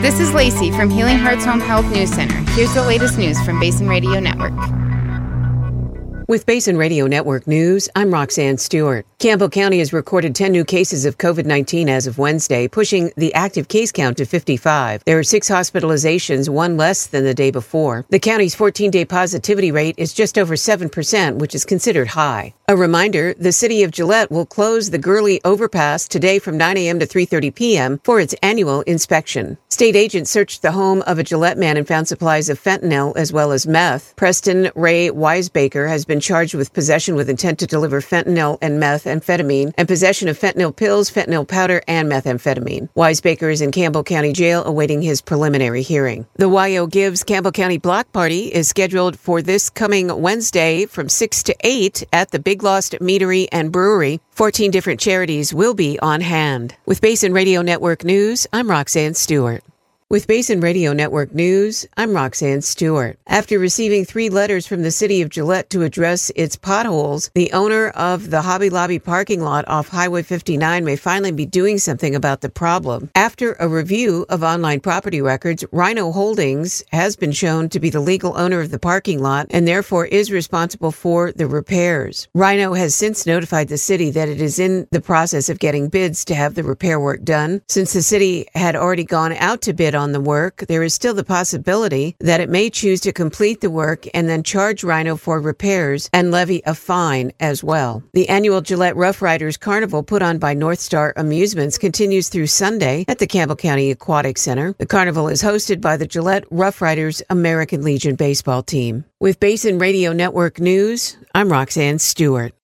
This is Lacey from Healing Hearts Home Health News Center. Here's the latest news from Basin Radio Network. With Basin Radio Network News, I'm Roxanne Stewart. Campbell County has recorded 10 new cases of COVID-19 as of Wednesday, pushing the active case count to 55. There are 6 hospitalizations, 1 less than the day before. The county's 14-day positivity rate is just over 7%, which is considered high. A reminder, the city of Gillette will close the Gurley Overpass today from 9 a.m. to 3:30 p.m. for its annual inspection. State agents searched the home of a Gillette man and found supplies of fentanyl as well as meth. Preston Ray Wisebaker has been charged with possession with intent to deliver fentanyl and methamphetamine and possession of fentanyl pills, fentanyl powder, and methamphetamine. Wisebaker is in Campbell County Jail awaiting his preliminary hearing. The YO Gives Campbell County Block Party is scheduled for this coming Wednesday from 6 to 8 at the Big Lost Meadery and Brewery. 14 different charities will be on hand. With Basin Radio Network News, I'm Roxanne Stewart. With Basin Radio Network News, I'm Roxanne Stewart. After receiving 3 letters from the city of Gillette to address its potholes, the owner of the Hobby Lobby parking lot off Highway 59 may finally be doing something about the problem. After a review of online property records, Rhino Holdings has been shown to be the legal owner of the parking lot and therefore is responsible for the repairs. Rhino has since notified the city that it is in the process of getting bids to have the repair work done. Since the city had already gone out to bid on the work, there is still the possibility that it may choose to complete the work and then charge Rhino for repairs and levy a fine as well. The annual Gillette Rough Riders Carnival put on by North Star Amusements continues through Sunday at the Campbell County Aquatic Center. The carnival is hosted by the Gillette Rough Riders American Legion baseball team. With Basin Radio Network News, I'm Roxanne Stewart.